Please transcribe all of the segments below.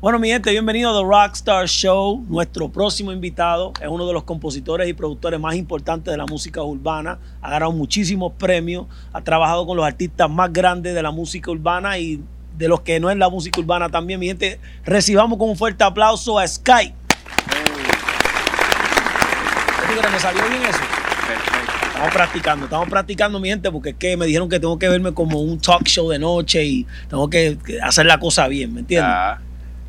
Bueno, mi gente, bienvenido a The Rockstar Show. Nuestro próximo invitado es uno de los compositores y productores más importantes de la música urbana. Ha ganado muchísimos premios, ha trabajado con los artistas más grandes de la música urbana y de los que no es la música urbana también. Mi gente, recibamos con un fuerte aplauso a Sky. ¿Me salió bien eso? Perfecto. Estamos practicando, mi gente, porque es que me dijeron que tengo que verme como un talk show de noche y tengo que hacer la cosa bien, ¿me entiendes? Ah.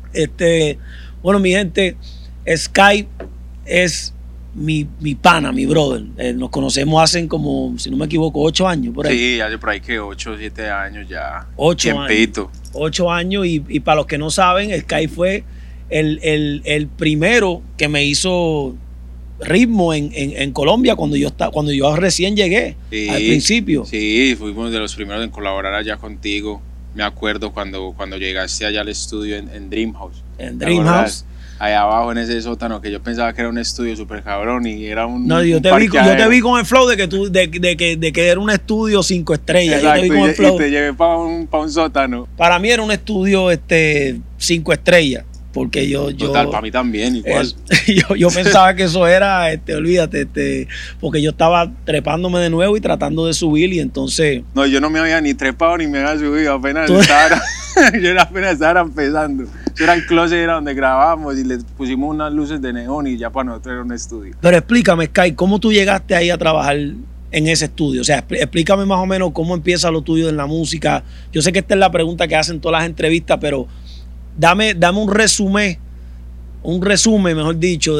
Bueno, mi gente, Sky es mi pana, mi brother. Nos conocemos hace como, si no me equivoco, 8 años por ahí. Sí, hace por ahí que 8 o 7 años ya. 8 Tiempito. años. 8 años y para los que no saben, Sky fue el primero que me hizo ritmo en Colombia cuando yo recién llegué, Sí, al principio. Sí, fuimos de los primeros en colaborar allá contigo. Me acuerdo cuando llegaste allá al estudio en Dream House. En Dream House. Allá abajo en ese sótano que yo pensaba que era un estudio súper cabrón y era un. No, yo te vi con el flow de que era un estudio 5 estrellas. Exacto, yo te vi con el flow. y te llevé para un sótano. Para mí era un estudio 5 estrellas. Porque yo Total, para mí también, igual. Yo pensaba que eso era, olvídate, porque yo estaba trepándome de nuevo y tratando de subir y entonces... No, yo no me había ni trepado ni me había subido, apenas estaba empezando. Yo era el closet, era donde grabábamos y le pusimos unas luces de neón y ya para nosotros era un estudio. Pero explícame, Sky, ¿cómo tú llegaste ahí a trabajar en ese estudio? O sea, explícame más o menos cómo empieza lo tuyo en la música. Yo sé que esta es la pregunta que hacen todas las entrevistas, pero... Dame un resumen, mejor dicho,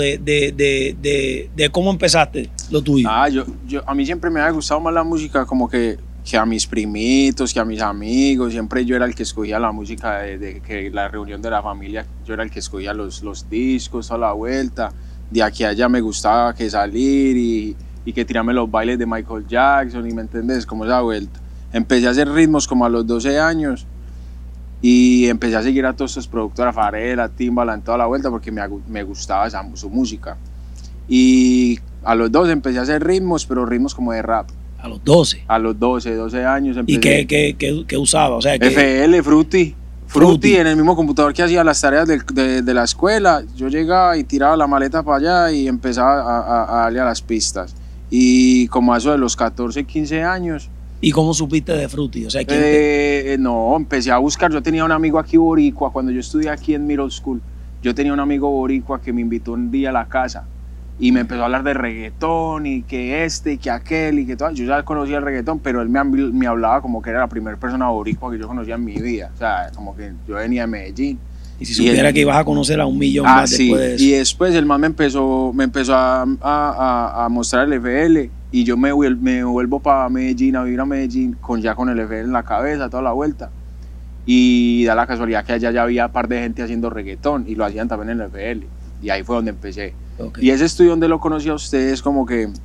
de cómo empezaste lo tuyo. A mí siempre me había gustado más la música como que a mis primitos, que a mis amigos. Siempre yo era el que escogía la música de que la reunión de la familia, yo era el que escogía los discos, toda la vuelta. De aquí a allá me gustaba que salir y que tirarme los bailes de Michael Jackson y me entendés, como esa vuelta. Empecé a hacer ritmos como a los 12 años. Y empecé a seguir a todos estos productores, a Pharrell, a Timbaland, toda la vuelta porque me gustaba su música. Y a los 12 empecé a hacer ritmos, pero ritmos como de rap. ¿A los 12? A los 12 años empecé. ¿Y qué usaba? O sea, FL, Fruity, en el mismo computador que hacía las tareas de la escuela. Yo llegaba y tiraba la maleta para allá y empezaba a darle a las pistas. Y como a eso de los 14, 15 años... ¿Y cómo supiste de Fruity? O sea, no, empecé a buscar. Yo tenía un amigo aquí boricua, cuando yo estudié aquí en Middle School, yo tenía un amigo boricua que me invitó un día a la casa y me empezó a hablar de reggaetón y que y que aquel y que todo. Yo ya conocía el reggaetón, pero él me hablaba como que era la primera persona boricua que yo conocía en mi vida. O sea, como que yo venía de Medellín. Y si supiera que ibas a conocer a 1 millón más después de eso. Y después el man me empezó a mostrar el FL y yo me vuelvo para Medellín, a vivir a Medellín con el FL en la cabeza, toda la vuelta. Y da la casualidad que allá ya había un par de gente haciendo reggaetón y lo hacían también en el FL. Y ahí fue donde empecé. Okay. Y ese estudio donde lo conocí a ustedes como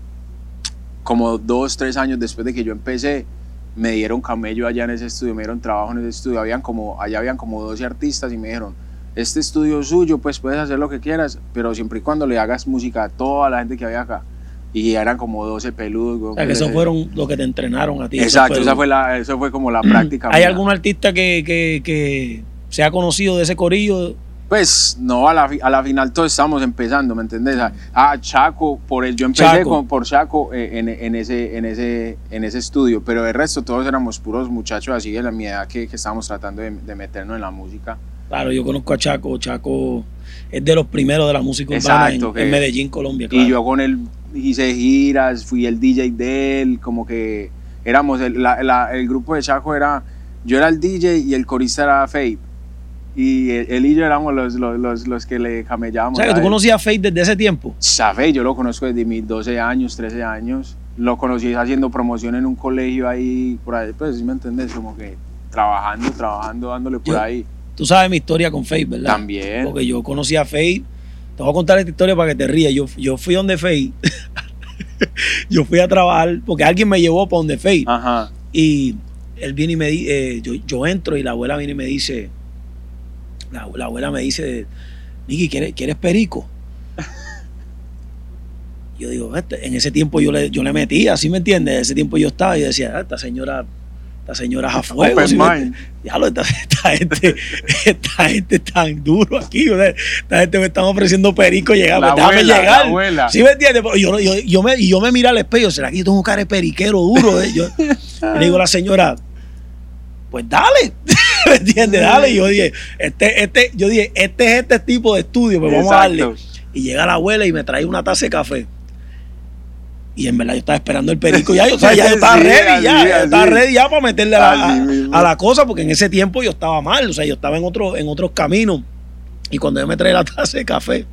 2, 3 años después de que yo empecé, me dieron camello allá en ese estudio, me dieron trabajo en ese estudio. Allá habían como 12 artistas y me dijeron, este estudio es suyo, pues puedes hacer lo que quieras, pero siempre y cuando le hagas música a toda la gente que había acá. Y eran como 12 peludos. O sea, que esos fueron los que te entrenaron a ti. Exacto, eso fue como la práctica. ¿Hay algún artista que se ha conocido de ese corillo? Pues no, a la final todos estamos empezando, ¿me entendés? Chaco, yo empecé por Chaco en ese estudio, pero el resto todos éramos puros muchachos así de mi edad que estábamos tratando de meternos en la música. Claro, yo conozco a Chaco. Chaco es de los primeros de la música urbana en Medellín, Colombia. Claro. Y yo con él hice giras, fui el DJ de él, como que éramos el grupo de Chaco yo era el DJ y el corista era Faith. Y él y yo éramos los que le camellábamos. O sea, que tú conocías a Faith desde ese tiempo. A Faith yo lo conozco desde mis 12 años, 13 años. Lo conocí haciendo promoción en un colegio ahí, por ahí, pues, ¿sí me entiendes? Como que trabajando, dándole por ahí. Tú sabes mi historia con Faith, ¿verdad? También. Porque yo conocí a Faith. Te voy a contar esta historia para que te rías. Yo fui donde Faith. Yo fui a trabajar porque alguien me llevó para donde Faith. Ajá. Y él viene y me dice, yo entro y la abuela viene y me dice, la abuela me dice, Nicky, ¿quieres perico? Yo digo, en ese tiempo yo le metía, ¿sí me entiendes? En ese tiempo yo estaba y decía, esta señora esta señora es a fuego. Open mind. Diablo, esta gente es tan duro aquí. O sea, esta gente me están ofreciendo perico, llegar, déjame llegar. La abuela. ¿Sí me entiendes? Yo me mira al espejo, ¿será que yo tengo cara de periquero duro? Yo le digo a la señora, pues dale. ¿Me entiendes? Dale. Y yo dije, este es este tipo de estudio, pues vamos a darle. Y llega la abuela y me trae una taza de café. Y en verdad yo estaba esperando el perico ya. O sea, ya yo estaba ready, estaba ready ya para meterle a la cosa, porque en ese tiempo yo estaba mal. O sea, yo estaba en otros caminos. Y cuando ella me trae la taza de café,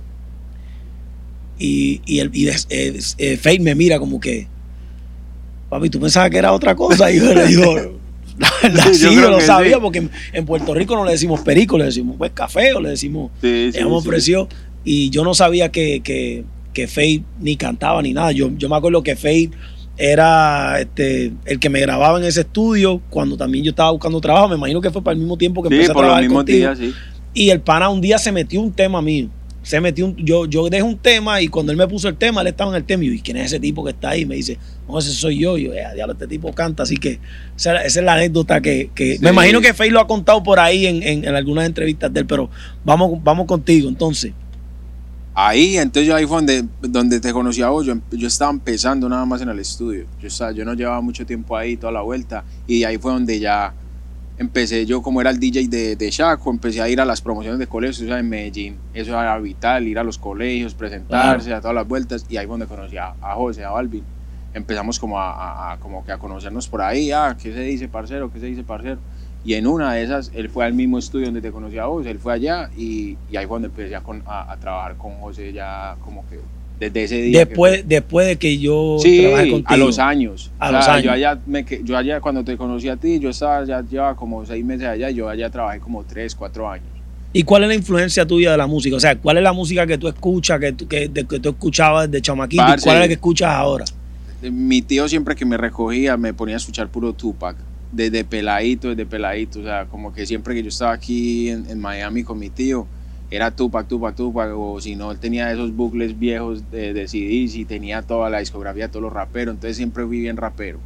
Faith me mira como que, papi, ¿tú pensabas que era otra cosa? Y yo le digo, la verdad sí, yo lo sabía, porque en Puerto Rico no le decimos perico, le decimos pues café, o le decimos, ella me ofreció. Y yo no sabía que Faith ni cantaba ni nada. Yo me acuerdo que Faith era el que me grababa en ese estudio cuando también yo estaba buscando trabajo. Me imagino que fue para el mismo tiempo que empecé a trabajar contigo. Días, y el pana un día se metió un tema mío. Yo dejé un tema y cuando él me puso el tema, él estaba en el tema y yo, ¿y quién es ese tipo que está ahí? Me dice, no, ese soy yo. Y yo, diablo, este tipo canta. Así que esa es la anécdota que sí. Me imagino que Faith lo ha contado por ahí en algunas entrevistas de él, pero vamos contigo entonces. Ahí fue donde te conocí a vos. Yo estaba empezando nada más en el estudio. Yo no llevaba mucho tiempo ahí, toda la vuelta. Y ahí fue donde ya empecé. Yo, como era el DJ de Chaco, empecé a ir a las promociones de colegios, o sea, en Medellín. Eso era vital, ir a los colegios, presentarse, a todas las vueltas. Y ahí fue donde conocí a José, a Balvin. Empezamos como a conocernos por ahí. ¿Qué se dice, parcero? ¿Qué se dice, parcero? Y en una de esas, él fue al mismo estudio donde te conocí a vos, él fue allá y ahí fue donde empecé a trabajar con José ya como que desde ese día. Después de que yo trabajé contigo. A los años. Yo allá cuando te conocí a ti, ya llevaba como 6 meses allá y yo allá trabajé como 3, 4 años. ¿Y cuál es la influencia tuya de la música? O sea, ¿cuál es la música que tú escuchas, que tú escuchabas desde chamaquito? ¿Y cuál es la que escuchas ahora? Mi tío siempre que me recogía me ponía a escuchar puro Tupac. Desde peladito, o sea, como que siempre que yo estaba aquí en Miami con mi tío, era Tupac, o si no, él tenía esos bucles viejos de CDs y tenía toda la discografía de todos los raperos, entonces siempre fui bien rapero.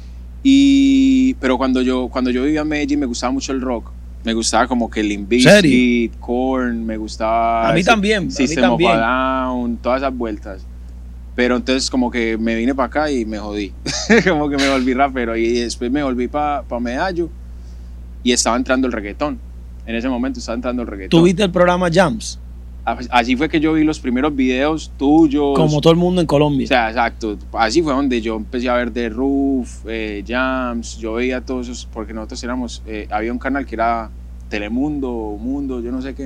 Pero cuando yo vivía en Medellín me gustaba mucho el rock, me gustaba como que Limp Bizkit, Korn, me gustaba... A mí también, System of a Down, todas esas vueltas. Pero entonces como que me vine para acá y me jodí, como que me volví rapero y después me volví para Medallo y estaba entrando el reggaetón. En ese momento estaba entrando el reggaetón. ¿Tú viste el programa Jams? Así fue que yo vi los primeros videos tuyos. Como todo el mundo en Colombia. O sea, exacto. Así fue donde yo empecé a ver The Roof, Jams, yo veía todos esos, porque nosotros éramos, había un canal que era Telemundo, Mundo, yo no sé qué.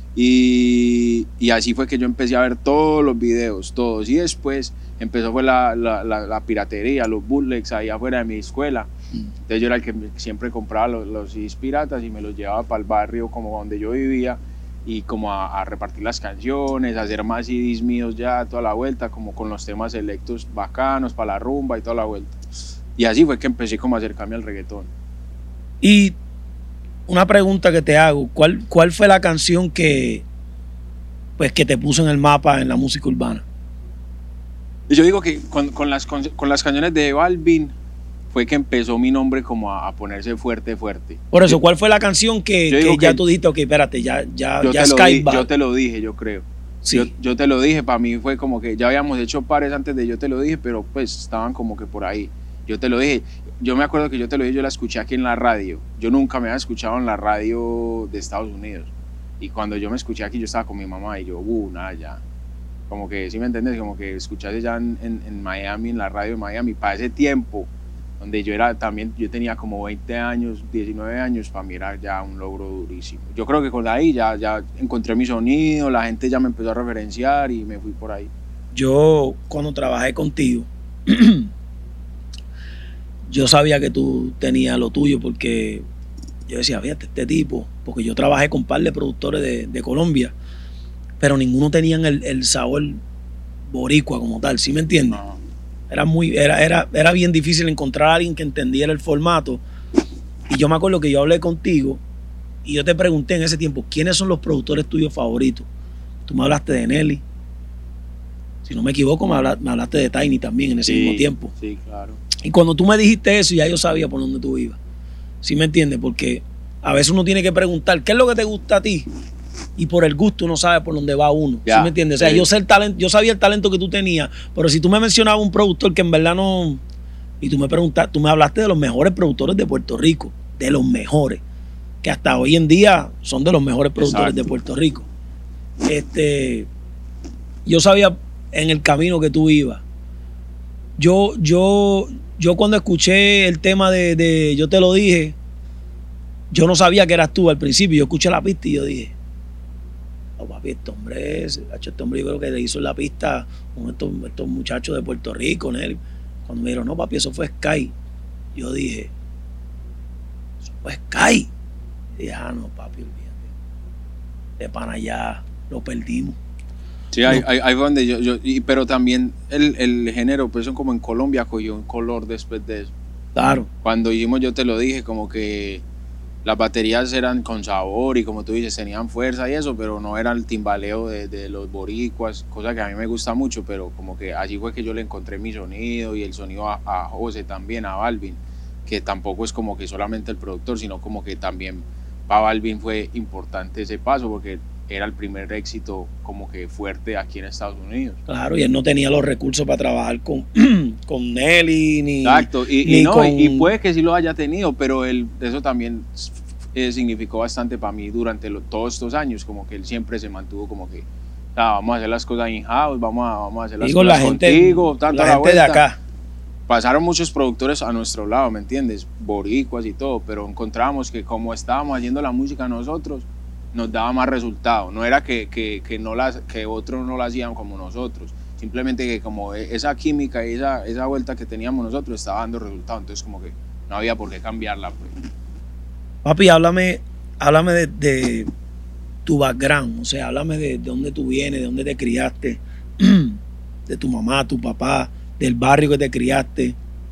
Y así fue que yo empecé a ver todos los videos, todos. Y después empezó fue la piratería, los bootlegs ahí afuera de mi escuela. Entonces yo era el que siempre compraba los CDs piratas y me los llevaba para el barrio como donde yo vivía y como a repartir las canciones, a hacer más CDs míos ya toda la vuelta, como con los temas selectos bacanos para la rumba y toda la vuelta. Y así fue que empecé como a acercarme al reggaetón. Y una pregunta que te hago, ¿cuál fue la canción que te puso en el mapa en la música urbana? Y yo digo que con las canciones de Balvin fue que empezó mi nombre como a ponerse fuerte. Por eso, ¿cuál fue la canción que ya tú dijiste, ok, espérate, ya Skype? Yo te lo dije, yo creo. Sí. Yo te lo dije, para mí fue como que ya habíamos hecho pares antes de yo te lo dije, pero pues estaban como que por ahí. Yo te lo dije. Yo me acuerdo que yo te lo dije, yo la escuché aquí en la radio. Yo nunca me había escuchado en la radio de Estados Unidos. Y cuando yo me escuché aquí, yo estaba con mi mamá y yo, nada, ya. Como que, ¿sí me entiendes? Como que escuchaste ya en Miami, en la radio de Miami, para ese tiempo, donde yo tenía como 20 años, 19 años, para mí era ya un logro durísimo. Yo creo que con ahí ya encontré mi sonido, la gente ya me empezó a referenciar y me fui por ahí. Yo, cuando trabajé contigo, yo sabía que tú tenías lo tuyo porque yo decía, fíjate, este tipo, porque yo trabajé con un par de productores de Colombia, pero ninguno tenían el sabor boricua como tal, ¿sí me entiendes? No. Era bien difícil encontrar a alguien que entendiera el formato. Y yo me acuerdo que yo hablé contigo y yo te pregunté en ese tiempo, ¿quiénes son los productores tuyos favoritos? Tú me hablaste de Nelly. Si no me equivoco, me hablaste de Tiny también en ese mismo tiempo. Sí, claro. Y cuando tú me dijiste eso, ya yo sabía por dónde tú ibas. ¿Sí me entiendes? Porque a veces uno tiene que preguntar, ¿qué es lo que te gusta a ti? Y por el gusto uno sabe por dónde va uno. ¿Sí me entiendes? O sea, yo sabía el talento que tú tenías, pero si tú me mencionabas un productor que en verdad no... Y tú me hablaste de los mejores productores de Puerto Rico, de los mejores, que hasta hoy en día son de los mejores productores de Puerto Rico. Yo sabía en el camino que tú ibas. Yo cuando escuché el tema de Yo Te Lo Dije, yo no sabía que eras tú al principio. Yo escuché la pista y yo dije, oh, papi, este hombre yo creo que le hizo en la pista con estos muchachos de Puerto Rico, Nelly. Cuando me dijeron, no, papi, eso fue Sky. Yo dije, eso fue Sky. Y dije, no, papi, olvídate. De pana ya lo perdimos. Sí, ahí fue donde pero también el género, pues como en Colombia cogió un color después de eso. Claro. Cuando hicimos Yo Te Lo Dije, como que las baterías eran con sabor y como tú dices, tenían fuerza y eso, pero no era el timbaleo de los boricuas, cosa que a mí me gusta mucho, pero como que allí fue que yo le encontré mi sonido y el sonido a José también, a Balvin, que tampoco es como que solamente el productor, sino como que también para Balvin fue importante ese paso, porque era el primer éxito como que fuerte aquí en Estados Unidos. Claro, y él no tenía los recursos para trabajar con Nelly ni... Exacto, y puede que sí lo haya tenido, pero eso también significó bastante para mí durante todos estos años, como que él siempre se mantuvo como que, vamos a hacer las cosas in-house, vamos a hacer las cosas contigo, tanto la gente de acá. Pasaron muchos productores a nuestro lado, ¿me entiendes? Boricuas y todo, pero encontramos que como estábamos haciendo la música nosotros, nos daba más resultado. No era que otros no la hacían como nosotros, simplemente que como esa química y esa vuelta que teníamos nosotros estaba dando resultado, entonces como que no había por qué cambiarla, pues. Papi, háblame de tu background, o sea, háblame de dónde tú vienes, de dónde te criaste, de tu mamá, tu papá, del barrio que te criaste.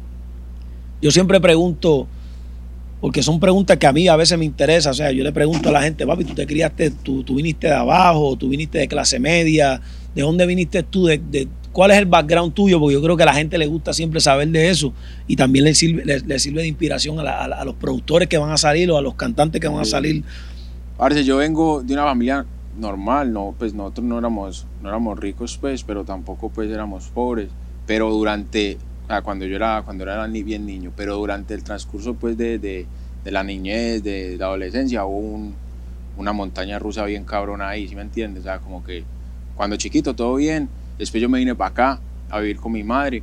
Yo siempre pregunto, porque son preguntas que a mí a veces me interesan, o sea, yo le pregunto a la gente, papi, tú te criaste, tú viniste de abajo, tú viniste de clase media, ¿de dónde viniste tú? ¿Cuál es el background tuyo? Porque yo creo que a la gente le gusta siempre saber de eso y también le sirve de inspiración a los productores que van a salir o a los cantantes que van a salir. Parce, yo vengo de una familia normal, no, pues nosotros no éramos ricos, pues, pero tampoco pues éramos pobres, pero cuando yo era bien niño, pero durante el transcurso pues de la niñez, de la adolescencia, hubo una montaña rusa bien cabrona ahí, ¿sí me entiendes? O sea, como que cuando chiquito todo bien, después yo me vine para acá a vivir con mi madre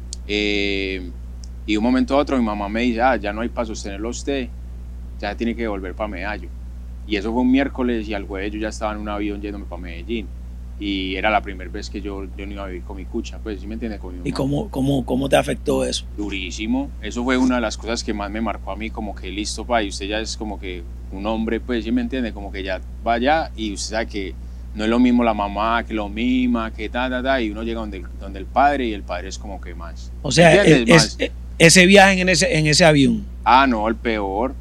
y de un momento a otro mi mamá me dice, ya no hay para sostenerlo a usted, ya tiene que volver para Medallo. Y eso fue un miércoles y al jueves yo ya estaba en un avión yéndome para Medellín. Y era la primera vez que yo no iba a vivir con mi cucha, pues, ¿sí me entiendes? ¿Y cómo te afectó eso? Durísimo. Eso fue una de las cosas que más me marcó a mí, como que listo, pa, y usted ya es como que un hombre, pues, ¿sí me entiende? Como que ya vaya y usted sabe que no es lo mismo la mamá, que lo mima, que y uno llega donde el padre y el padre es como que más. O sea, ese viaje en ese avión. No, el peor,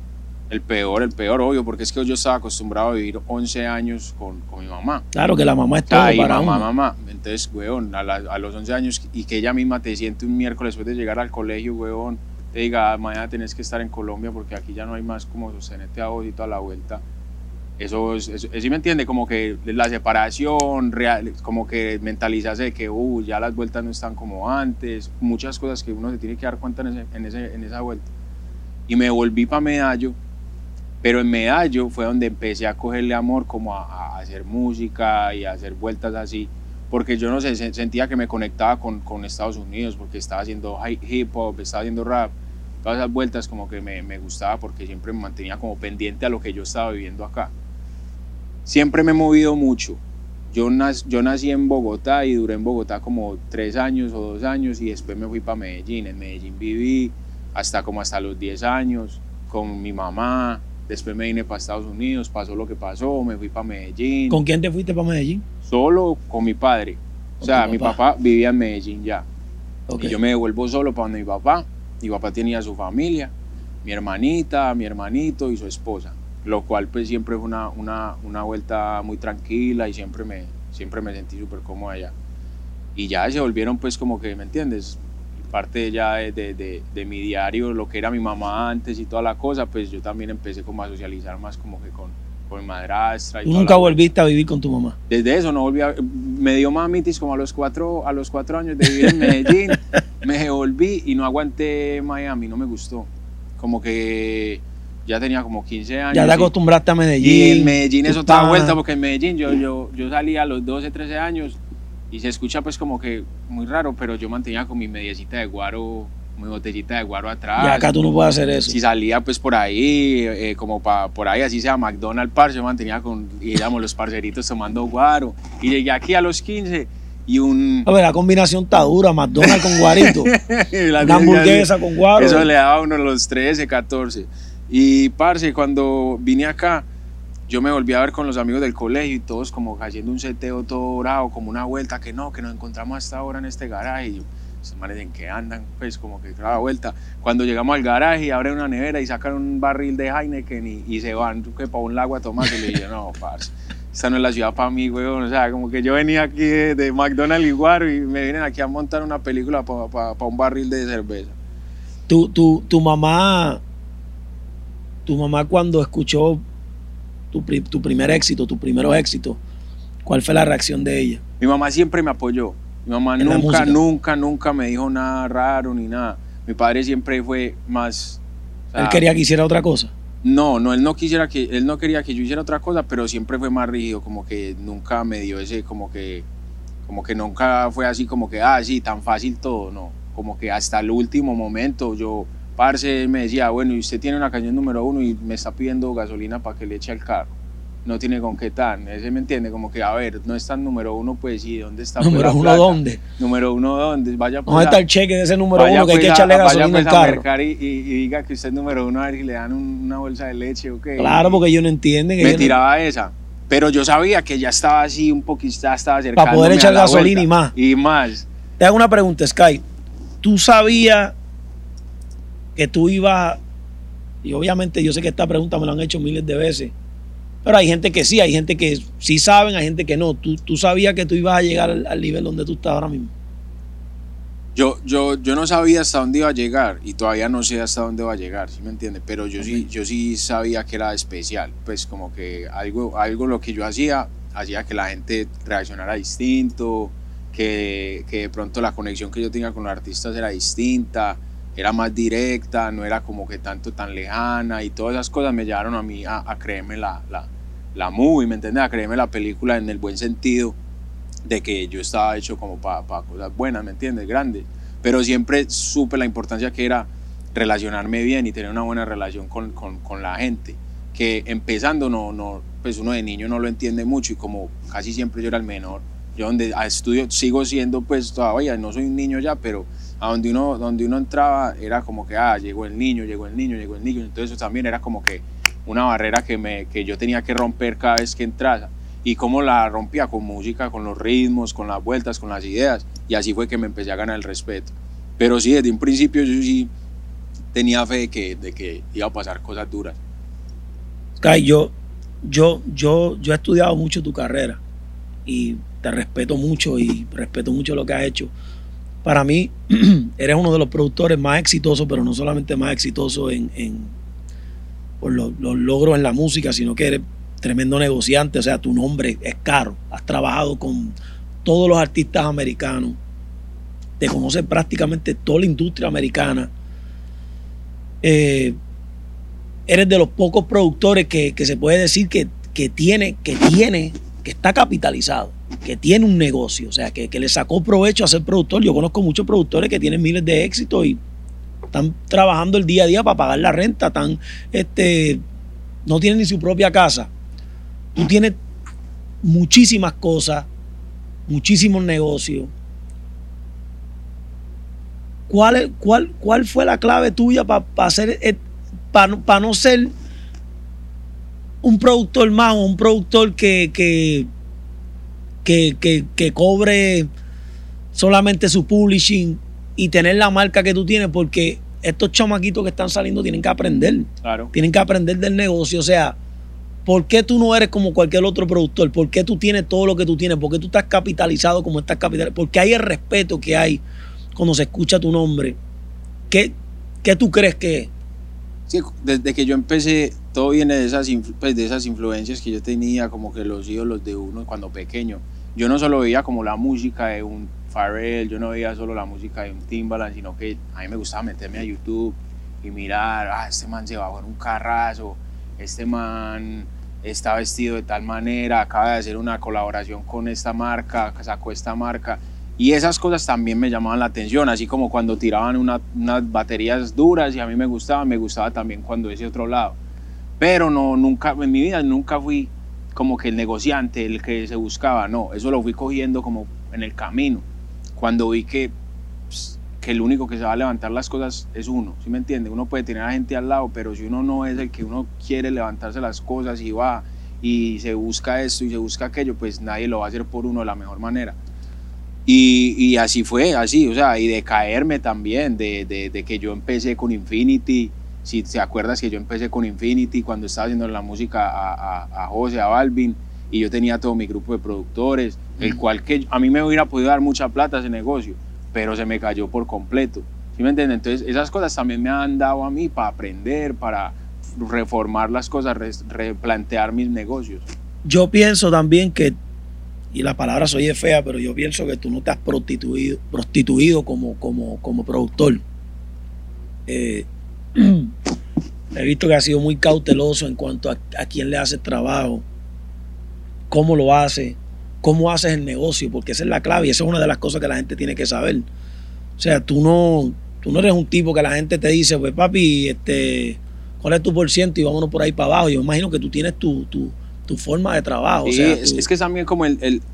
obvio, porque es que yo estaba acostumbrado a vivir 11 años con mi mamá. Claro que la mamá es todo para mamá. Entonces, weón, a los 11 años y que ella misma te siente un miércoles después de llegar al colegio, weón, te diga, mañana tenés que estar en Colombia porque aquí ya no hay más como sostenerte a vos y toda la vuelta. Eso ¿sí me entiende? Como que la separación, como que mentalizarse de que ya las vueltas no están como antes, muchas cosas que uno se tiene que dar cuenta en esa vuelta. Y me volví para Medallo. Pero en Medallo fue donde empecé a cogerle amor como a hacer música y a hacer vueltas así, porque yo no sé, sentía que me conectaba con Estados Unidos, porque estaba haciendo hip hop, estaba haciendo rap, todas esas vueltas como que me gustaba porque siempre me mantenía como pendiente a lo que yo estaba viviendo acá. Siempre me he movido mucho. Yo nací en Bogotá y duré en Bogotá como 3 años o 2 años y después me fui para Medellín. En Medellín viví hasta los 10 años con mi mamá. Después me vine para Estados Unidos, pasó lo que pasó, me fui para Medellín. ¿Con quién te fuiste para Medellín? Solo con mi padre. O sea, mi papá vivía en Medellín ya. Okay. Y yo me devuelvo solo para donde mi papá. Mi papá tenía su familia, mi hermanita, mi hermanito y su esposa. Lo cual pues siempre fue una vuelta muy tranquila y siempre me sentí súper cómodo allá. Y ya se volvieron pues como que, ¿me entiendes? parte ya de mi diario, lo que era mi mamá antes y toda la cosa, pues yo también empecé como a socializar más como que con mi madrastra. ¿Tú nunca volviste a vivir con tu mamá? Desde eso no volví me dio mamitis como a los 4 años de vivir en Medellín, me volví y no aguanté Miami, no me gustó. Como que ya tenía como 15 años. Ya te acostumbraste a Medellín. Y en Medellín es otra vuelta, porque en Medellín yo salí a los 12, 13 años y se escucha pues como que muy raro, pero yo mantenía con mi mediecita de guaro, mi botellita de guaro atrás. Y acá tú no puedes hacer eso. Si salía pues por ahí, como por ahí, así sea McDonald's, parce, yo mantenía y éramos los parceritos tomando guaro. Y llegué aquí a los 15 y A ver, la combinación está dura, McDonald's con guarito. Una hamburguesa con guaro. Eso le daba a uno los 13, 14. Y parce, cuando vine acá, yo me volví a ver con los amigos del colegio y todos como haciendo un seteo todo bravo, como una vuelta, que nos encontramos hasta ahora en este garaje. Y esos manes en qué andan, pues como que cada vuelta. Cuando llegamos al garaje, abren una nevera y sacan un barril de Heineken y se van que para un lago a tomar. Y le dije, no, parce, esta no es la ciudad para mí, weón. O sea, como que yo venía aquí de McDonald's y guaro y me vienen aquí a montar una película para un barril de cerveza. Tu mamá cuando escuchó tu primer éxito, tus primeros éxitos, ¿cuál fue la reacción de ella? Mi mamá siempre me apoyó. Mi mamá nunca me dijo nada raro ni nada. Mi padre siempre fue más... O sea, ¿él quería que hiciera otra cosa? No, él no quería que yo hiciera otra cosa, pero siempre fue más rígido, como que nunca me dio ese, como que nunca fue así como que, sí, tan fácil todo, no. Como que hasta el último momento parce, me decía, bueno, y usted tiene una canción número 1 y me está pidiendo gasolina para que le eche al carro. No tiene con qué tan, ese me entiende, como que, a ver, no está en número 1, pues, ¿y dónde está? ¿Número 1 dónde? Número 1 dónde, vaya pues. ¿Dónde está el cheque de ese número 1 que hay que echarle gasolina al carro? Y diga que usted es número 1, a ver si le dan una bolsa de leche o qué. Claro, porque ellos no entienden. Me tiraba esa, pero yo sabía que ya estaba así un poquito, ya estaba cercano. Para poder echar gasolina y más. Y más. Te hago una pregunta, Sky. ¿Tú sabías que tú ibas, y obviamente yo sé que esta pregunta me la han hecho miles de veces, pero hay gente que sí, hay gente que sí saben, hay gente que no. ¿Tú sabías que tú ibas a llegar al nivel donde tú estás ahora mismo? Yo no sabía hasta dónde iba a llegar y todavía no sé hasta dónde va a llegar, ¿sí me entiende? Pero yo sí sabía que era especial, pues como que algo lo que yo hacía que la gente reaccionara distinto, que de pronto la conexión que yo tenía con los artistas era distinta, era más directa, no era como que tan lejana, y todas esas cosas me llevaron a mí a creerme la movie, ¿me entiendes? A creerme la película en el buen sentido de que yo estaba hecho como para cosas buenas, ¿me entiendes? Grandes. Pero siempre supe la importancia que era relacionarme bien y tener una buena relación con la gente, que empezando pues uno de niño no lo entiende mucho, y como casi siempre yo era el menor, yo donde estudio sigo siendo pues todavía, no soy un niño ya, pero a donde uno entraba era como que llegó el niño, entonces eso también era como que una barrera que yo tenía que romper cada vez que entraba. Y cómo la rompía con música, con los ritmos, con las vueltas, con las ideas, y así fue que me empecé a ganar el respeto. Pero sí, desde un principio yo sí tenía fe de que iba a pasar cosas duras. Sky, yo he estudiado mucho tu carrera y te respeto mucho y respeto mucho lo que has hecho. Para mí, eres uno de los productores más exitosos, pero no solamente más exitosos por los logros en la música, sino que eres tremendo negociante. O sea, tu nombre es caro. Has trabajado con todos los artistas americanos. Te conoces prácticamente toda la industria americana. Eres de los pocos productores que se puede decir que está capitalizado, que tiene un negocio, o sea, que le sacó provecho a ser productor. Yo conozco muchos productores que tienen miles de éxitos y están trabajando el día a día para pagar la renta, no tienen ni su propia casa. Tú tienes muchísimas cosas, muchísimos negocios. ¿Cuál fue la clave tuya para no ser un productor más, o un productor que cobre solamente su publishing y tener la marca que tú tienes? Porque estos chamaquitos que están saliendo tienen que aprender. Claro. Tienen que aprender del negocio. O sea, ¿por qué tú no eres como cualquier otro productor? ¿Por qué tú tienes todo lo que tú tienes? ¿Por qué tú estás capitalizado como estás capitalizado? Porque hay el respeto que hay cuando se escucha tu nombre, ¿qué tú crees que es? Sí, desde que yo empecé, todo viene de de esas influencias que yo tenía, como que los ídolos de uno cuando pequeño. Yo no solo veía como la música de un Pharrell, yo no veía solo la música de un Timbaland, sino que a mí me gustaba meterme a YouTube y mirar, este man se bajó en un carrazo, este man está vestido de tal manera, acaba de hacer una colaboración con esta marca, sacó esta marca. Y esas cosas también me llamaban la atención, así como cuando tiraban unas baterías duras y a mí me gustaba también cuando ese otro lado. Pero no, nunca, en mi vida nunca fui como que el negociante, el que se buscaba, no, eso lo fui cogiendo como en el camino, cuando vi que el único que se va a levantar las cosas es uno, ¿sí me entiende? Uno puede tener a gente al lado, pero si uno no es el que uno quiere levantarse las cosas y va y se busca esto y se busca aquello, pues nadie lo va a hacer por uno de la mejor manera. Y así fue, así, o sea, y de caerme también, de que yo empecé con Infinity, si te acuerdas que yo empecé con Infinity cuando estaba haciendo la música a José, a Balvin, y yo tenía todo mi grupo de productores, el cual que a mí me hubiera podido dar mucha plata ese negocio, pero se me cayó por completo, ¿sí me entiendes? Entonces esas cosas también me han dado a mí para aprender, para reformar las cosas, replantear mis negocios. Yo pienso también que, y la palabra soy fea, pero yo pienso que tú no te has prostituido como productor. He visto que has sido muy cauteloso en cuanto a quién le hace el trabajo, cómo lo hace, cómo haces el negocio, porque esa es la clave y esa es una de las cosas que la gente tiene que saber. O sea, tú no eres un tipo que la gente te dice, pues papi, ¿cuál es tu % y vámonos por ahí para abajo? Yo imagino que tú tienes tu forma de trabajo. Sí, o sea, es que es también como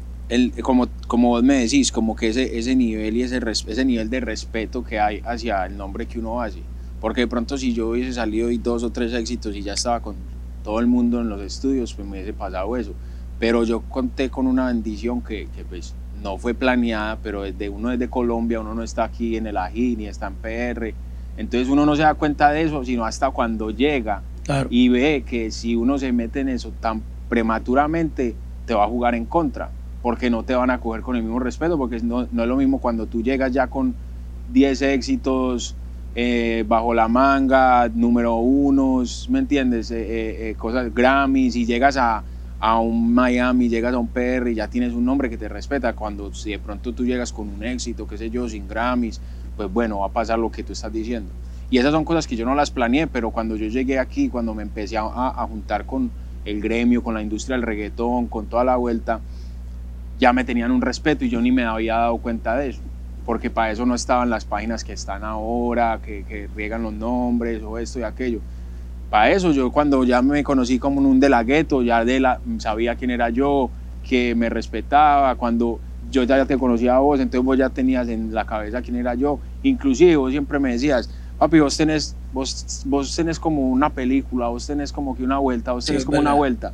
como vos me decís, como que ese nivel y ese nivel de respeto que hay hacia el nombre que uno hace. Porque de pronto si yo hubiese salido y 2 o 3 éxitos y ya estaba con todo el mundo en los estudios, pues me hubiese pasado eso. Pero yo conté con una bendición que pues no fue planeada, pero uno es de Colombia, uno no está aquí en el Ají ni está en PR. Entonces uno no se da cuenta de eso, sino hasta cuando llega. Claro. Y ve que si uno se mete en eso tan prematuramente, te va a jugar en contra, porque no te van a coger con el mismo respeto, porque no es lo mismo cuando tú llegas ya con 10 éxitos bajo la manga, número 1, ¿me entiendes? Cosas Grammys, y llegas a un Miami, llegas a un PR y ya tienes un nombre que te respeta. Cuando si de pronto tú llegas con un éxito, qué sé yo, sin Grammys, pues bueno, va a pasar lo que tú estás diciendo. Y esas son cosas que yo no las planeé, pero cuando yo llegué aquí, cuando me empecé a juntar con el gremio, con la industria del reggaetón, con toda la vuelta, ya me tenían un respeto y yo ni me había dado cuenta de eso, porque para eso no estaban las páginas que están ahora, que riegan los nombres o esto y aquello. Para eso yo cuando ya me conocí como un de la gueto, ya sabía quién era yo, que me respetaba, cuando yo ya te conocía a vos, entonces vos ya tenías en la cabeza quién era yo, inclusive vos siempre me decías, papi, vos tenés como una película, vos tenés como que una vuelta, vos tenés como una vuelta.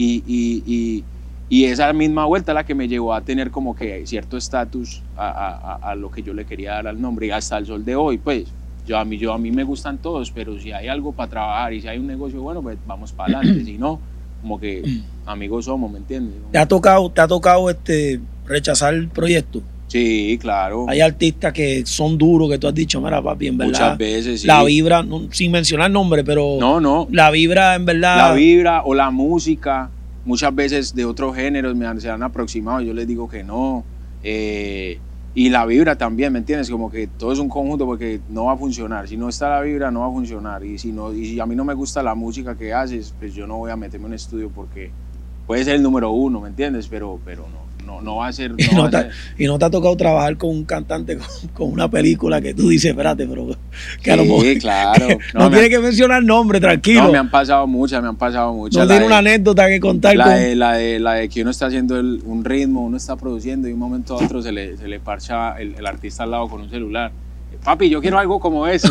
Y esa misma vuelta es la que me llevó a tener como que cierto estatus a lo que yo le quería dar al nombre. Y hasta el sol de hoy, pues, a mí me gustan todos, pero si hay algo para trabajar y si hay un negocio bueno, pues vamos para adelante. Si no, como que amigos somos, ¿me entiendes? ¿Te ha tocado rechazar el proyecto? Sí, claro. Hay artistas que son duros, que tú has dicho, mira papi, en verdad. Muchas veces, sí. La vibra, sin mencionar nombre, pero no. La vibra, en verdad. La vibra o la música, muchas veces de otros géneros se han aproximado, yo les digo que no. Y la vibra también, ¿me entiendes? Como que todo es un conjunto, porque no va a funcionar. Si no está la vibra, no va a funcionar. Y si a mí no me gusta la música que haces, pues yo no voy a meterme en un estudio, porque puede ser el número 1, ¿me entiendes? Pero no va a ser. Y no te ha tocado trabajar con un cantante con una película que tú dices, espérate, pero que sí, a lo mejor, claro. No tiene que mencionar nombre, tranquilo. No, me han pasado muchas. No tiene una anécdota que contar. La de que uno está haciendo un ritmo, uno está produciendo y de un momento a otro se le parcha el artista al lado con un celular. Papi, yo quiero algo como eso,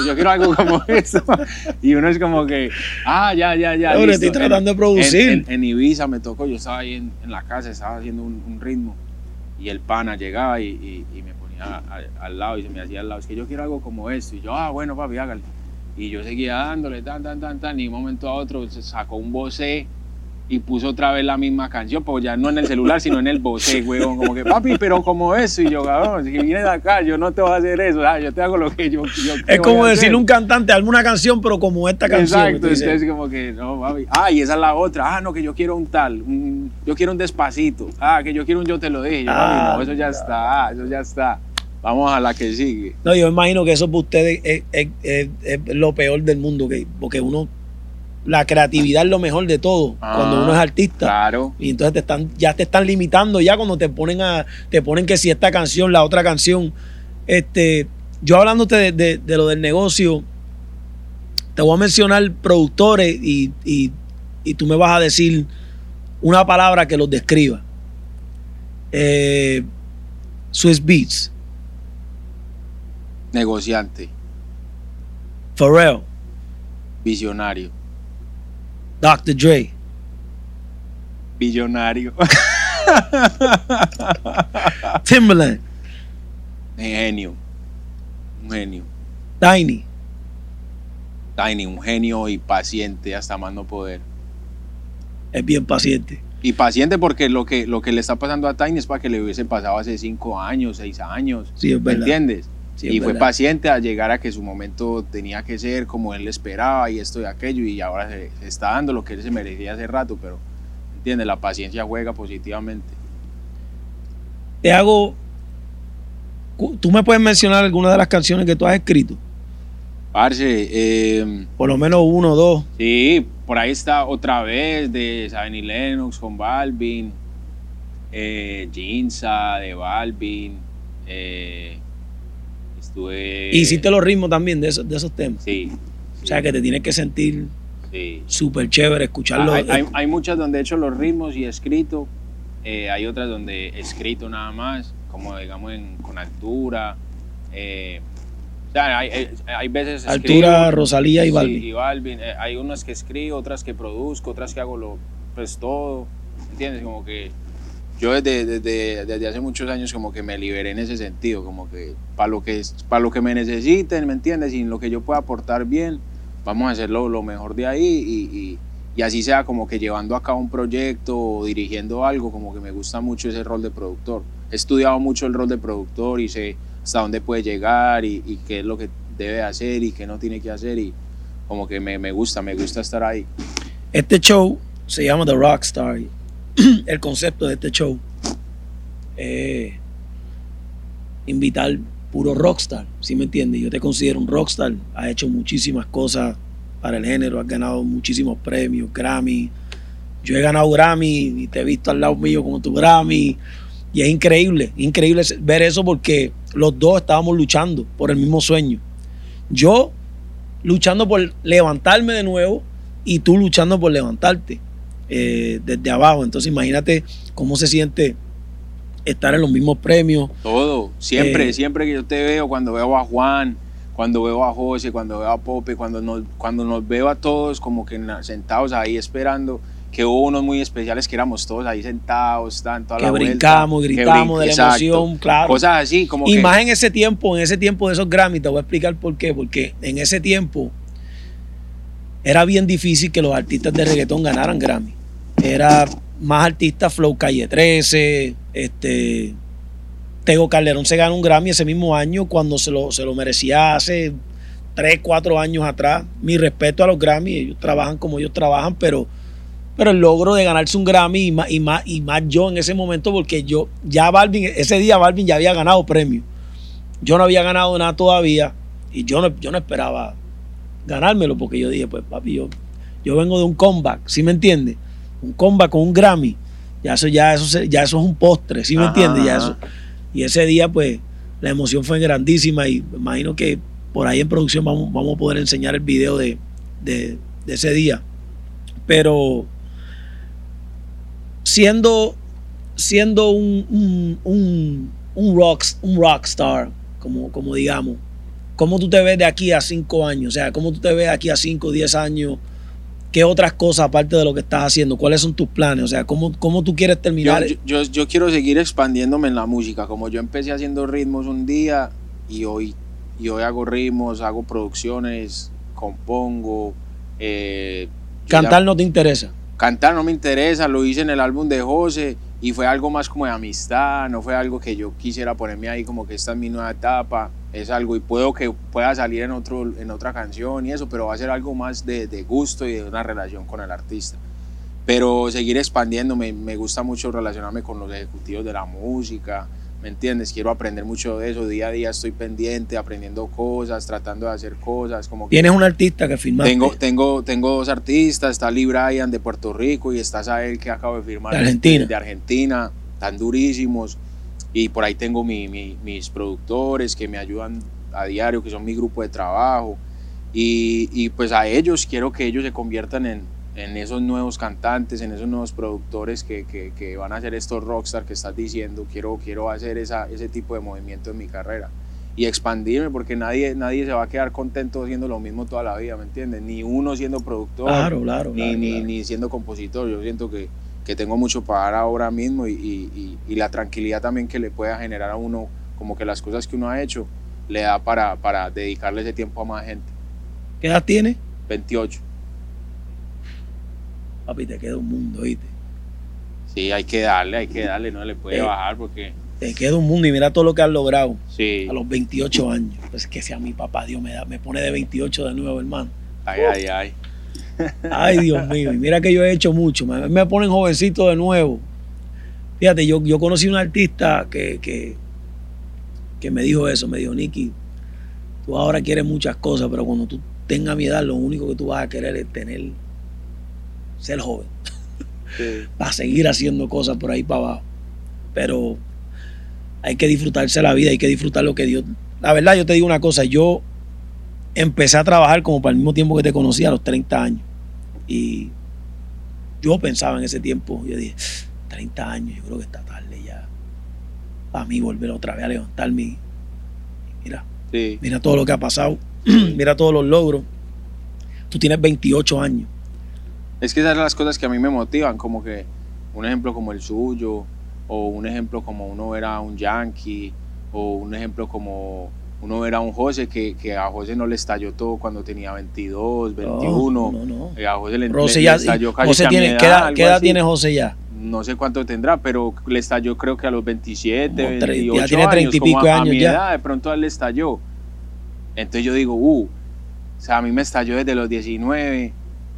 Y uno es como que, ya. Pero estoy tratando de producir. En Ibiza me tocó, yo estaba ahí en la casa, estaba haciendo un ritmo, y el pana llegaba y me ponía al lado y se me hacía al lado, es que yo quiero algo como esto. Y yo, bueno papi, hágale. Y yo seguía dándole, tan, y de un momento a otro se sacó un vocé y puso otra vez la misma canción, pues ya no en el celular, sino en el bocé, huevón, como que, papi, pero como eso, y yo, cabrón, si vienes de acá, yo no te voy a hacer eso, yo te hago lo que yo es como decirle a un cantante, hazme una canción, pero como esta canción. Exacto, entonces como que, no, papi, y esa es la otra, no, que yo quiero un tal, yo quiero un Despacito, que yo quiero un Yo te lo dije, yo, papi, no, eso ya está, vamos a la que sigue. No, yo imagino que eso para ustedes es lo peor del mundo, porque uno... La creatividad es lo mejor de todo cuando uno es artista. Claro. Y entonces ya te están limitando ya cuando te ponen que si esta canción, la otra canción. Yo hablándote de lo del negocio, te voy a mencionar productores y tú me vas a decir una palabra que los describa. Swiss Beats. Negociante. Pharrell. Visionario. Dr. Dre. Billonario. Timbaland. Un genio. Tiny. Un genio y paciente hasta más no poder. Es bien paciente. Y paciente porque lo que le está pasando a Tiny es para que le hubiese pasado hace 5 años, 6 años. Sí, es verdad. ¿Me entiendes? Sí, y fue verdad. paciente a llegar a que su momento tenía que ser como él esperaba y esto y aquello, y ahora se está dando lo que él se merecía hace rato, pero ¿entiendes? La paciencia juega positivamente. ¿Tú me puedes mencionar alguna de las canciones que tú has escrito? Parce, Por lo menos 1 o 2. sí, por ahí está Otra Vez de Zion Lennox con Balvin, Ginza de Balvin, Y hiciste los ritmos también de esos temas. Sí. O sea que te tienes que sentir Sí. súper chévere escucharlo. Hay muchas donde he hecho los ritmos y he escrito. Hay otras donde he escrito nada más, como digamos con Altura. O sea, hay veces Altura, escribo, Rosalía y Balvin. Sí, y Balvin. Hay unas que escribo, otras que produzco, otras que hago pues todo. ¿Entiendes? Como que yo desde hace muchos años como que me liberé en ese sentido, como que para lo que me necesiten, ¿me entiendes? Y en lo que yo pueda aportar bien, vamos a hacerlo lo mejor de ahí y así sea como que llevando a cabo un proyecto o dirigiendo algo, como que me gusta mucho ese rol de productor. He estudiado mucho el rol de productor y sé hasta dónde puede llegar y qué es lo que debe hacer y qué no tiene que hacer, y como que me gusta estar ahí. Este show se llama The Rockstar. El concepto de este show es invitar puro rockstar, ¿sí me entiendes? Yo te considero un rockstar, has hecho muchísimas cosas para el género, has ganado muchísimos premios, Grammy. Yo he ganado Grammy y te he visto al lado mío como tu Grammy, y es increíble ver eso porque los dos estábamos luchando por el mismo sueño. Yo luchando por levantarme de nuevo y tú luchando por levantarte desde abajo. Entonces imagínate cómo se siente estar en los mismos premios. Todo, siempre que yo te veo, cuando veo a Juan, cuando veo a José, cuando veo a Pope, cuando nos veo a todos como que sentados ahí esperando, que hubo unos muy especiales que éramos todos ahí sentados, tanto a la vuelta, Brincamos, gritamos de la emoción, claro. Cosas así, como y que... más en ese tiempo de esos Grammy, te voy a explicar por qué. Porque en ese tiempo era bien difícil que los artistas de reggaetón ganaran Grammy. Era más artistas, Flow Calle 13, Tego Calderón se ganó un Grammy ese mismo año cuando se lo merecía hace 3, 4 años atrás. Mi respeto a los Grammy, ellos trabajan como ellos trabajan, pero el logro de ganarse un Grammy y más yo en ese momento, porque ese día Balvin ya había ganado premio. Yo no había ganado nada todavía y yo no esperaba ganármelo, porque yo dije, pues papi, yo vengo de un comeback, ¿sí me entiendes? Un comeback con un Grammy, ya eso es un postre, ¿sí me entiendes? Ya eso. Y ese día pues la emoción fue grandísima y me imagino que por ahí en producción vamos a poder enseñar el video de ese día. Pero siendo un rockstar, como digamos, ¿cómo tú te ves de aquí a 5 años? O sea, ¿cómo tú te ves de aquí a 5 o 10 años? ¿Qué otras cosas aparte de lo que estás haciendo? ¿Cuáles son tus planes? O sea, ¿cómo tú quieres terminar? Yo quiero seguir expandiéndome en la música, como yo empecé haciendo ritmos un día y hoy hago ritmos, hago producciones, compongo. ¿Cantar no te interesa? cantar no me interesa, lo hice en el álbum de José y fue algo más como de amistad, no fue algo que yo quisiera ponerme ahí como que esta es mi nueva etapa, es algo y pueda salir en otra canción y eso, pero va a ser algo más de gusto y de una relación con el artista. Pero seguir expandiéndome, me gusta mucho relacionarme con los ejecutivos de la música, ¿me entiendes? Quiero aprender mucho de eso, día a día estoy pendiente, aprendiendo cosas, tratando de hacer cosas. Como que ¿Tienes un artista que firmaste? Tengo 2 artistas, está Lee Bryan de Puerto Rico y está Sael que acabo de firmar de Argentina, tan durísimos. Y por ahí tengo mis productores que me ayudan a diario, que son mi grupo de trabajo. Y pues a ellos, quiero que ellos se conviertan en esos nuevos cantantes, en esos nuevos productores que van a hacer estos rockstar que estás diciendo. Quiero hacer ese tipo de movimiento en mi carrera y expandirme, porque nadie se va a quedar contento haciendo lo mismo toda la vida, ¿me entiendes? Ni uno siendo productor, ni siendo compositor. Yo siento que tengo mucho para dar ahora mismo y la tranquilidad también que le pueda generar a uno, como que las cosas que uno ha hecho le da para dedicarle ese tiempo a más gente. ¿Qué edad tienes? 28. Papi, te queda un mundo, ¿viste? Sí, hay que darle, no le puede bajar porque... Te queda un mundo y mira todo lo que has logrado. Sí. A los 28 años. Pues que sea mi papá, Dios me pone de 28 de nuevo, hermano. Ay. Ay, Dios mío, y mira que yo he hecho mucho, me ponen jovencito de nuevo. Fíjate, yo conocí a un artista que me dijo eso, me dijo, Nicky, tú ahora quieres muchas cosas, pero cuando tú tengas mi edad, lo único que tú vas a querer es ser joven. Sí. Para seguir haciendo cosas por ahí para abajo. Pero hay que disfrutarse la vida, hay que disfrutar lo que Dios... La verdad, yo te digo una cosa, yo empecé a trabajar como para el mismo tiempo que te conocí, a los 30 años. Y yo pensaba en ese tiempo, yo dije, 30 años, yo creo que está tarde ya para mí volver otra vez a levantarme. Y mira todo lo que ha pasado, mira todos los logros. Tú tienes 28 años. Es que esas son las cosas que a mí me motivan, como que un ejemplo como el suyo, o un ejemplo como uno ver a un Yankee, o un ejemplo como uno ver a un José, que a José no le estalló todo cuando tenía 22, 21. No. A José le estalló casi José tiene, ¿qué edad tiene José ya? No sé cuánto tendrá, pero le estalló creo que a los 27, 28 ya tiene 30 y pico como años a mi ya. edad, de pronto a él le estalló. Entonces yo digo, o sea, a mí me estalló desde los 19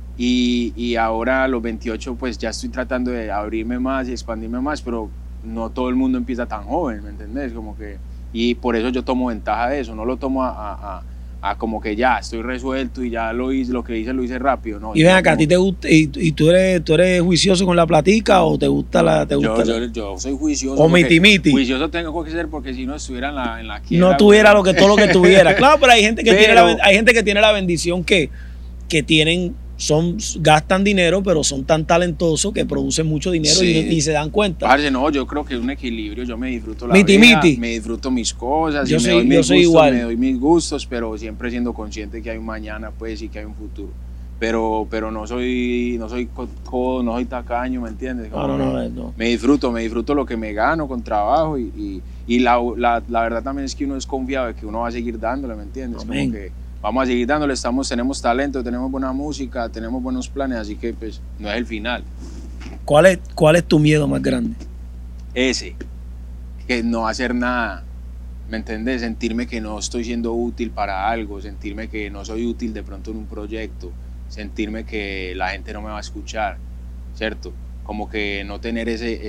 y ahora a los 28 pues ya estoy tratando de abrirme más y expandirme más, pero no todo el mundo empieza tan joven, ¿me entendés? Como que, y por eso yo tomo ventaja de eso, no lo tomo a como que ya estoy resuelto y ya lo hice, lo que hice lo hice rápido, ¿no? Y ven acá, ¿a ti te gusta, y tú eres juicioso con la platica o te gusta la... Yo soy juicioso. O miti. Juicioso tengo que ser porque si no estuviera en la quiebra. No tuviera todo lo que tuviera. Claro, pero hay gente que tiene la bendición que tienen... gastan dinero, pero son tan talentosos que producen mucho dinero y ni se dan cuenta. Parce, no, yo creo que es un equilibrio. Yo me disfruto la vida, me disfruto mis cosas, me doy mis gustos, pero siempre siendo consciente que hay un mañana, pues, y que hay un futuro. Pero no soy codo, no soy tacaño, ¿me entiendes? No. Me disfruto lo que me gano con trabajo y la verdad también es que uno es confiado de que uno va a seguir dándole, ¿me entiendes? Amén. Como que vamos a seguir dándole, tenemos talento, tenemos buena música, tenemos buenos planes, así que pues no es el final. ¿Cuál es tu miedo más grande? Ese, que no hacer nada, ¿me entendés? Sentirme que no estoy siendo útil para algo, sentirme que no soy útil de pronto en un proyecto, sentirme que la gente no me va a escuchar, ¿cierto? Como que no tener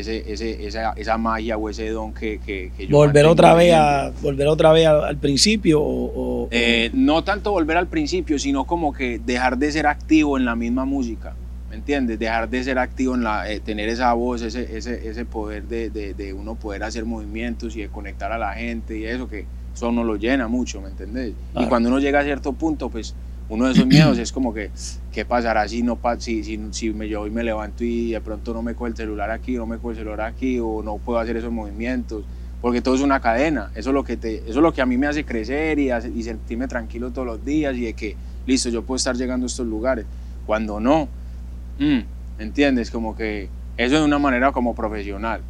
esa magia o ese don que yo volver otra vez al principio no tanto volver al principio, sino como que dejar de ser activo en la misma música, ¿me entiendes? Dejar de ser activo en tener esa voz, ese poder de uno poder hacer movimientos y de conectar a la gente y eso no lo llena mucho, ¿me entendés? Claro. Y cuando uno llega a cierto punto, pues uno de esos miedos es como que, ¿qué pasará si yo hoy me levanto y de pronto no me coge el celular aquí, o no puedo hacer esos movimientos? Porque todo es una cadena, eso es lo que a mí me hace crecer y sentirme tranquilo todos los días y de que, listo, yo puedo estar llegando a estos lugares. Cuando no, ¿entiendes? Como que eso de una manera como profesional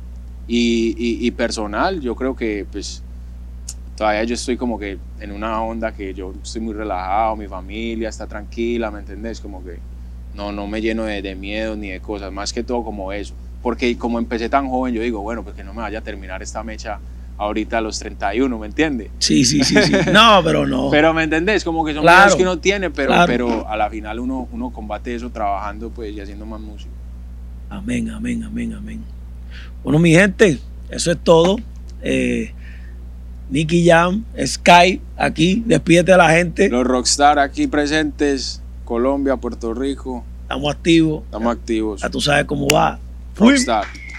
y personal, yo creo que pues todavía yo estoy como que en una onda que yo estoy muy relajado, mi familia está tranquila, ¿me entendés? Como que no me lleno de miedo ni de cosas, más que todo como eso. Porque como empecé tan joven, yo digo, bueno, pues que no me vaya a terminar esta mecha ahorita a los 31, ¿me entiendes? Sí. No, pero no. Pero ¿me entendés? Como que son cosas que uno tiene, pero a la final uno combate eso trabajando pues y haciendo más música. Amén. Bueno, mi gente, eso es todo. Nicky Jam, Sky, aquí, despídete a la gente. Los rockstar aquí presentes, Colombia, Puerto Rico. Estamos activos. Estamos activos. Ya tú sabes cómo va. Rockstar.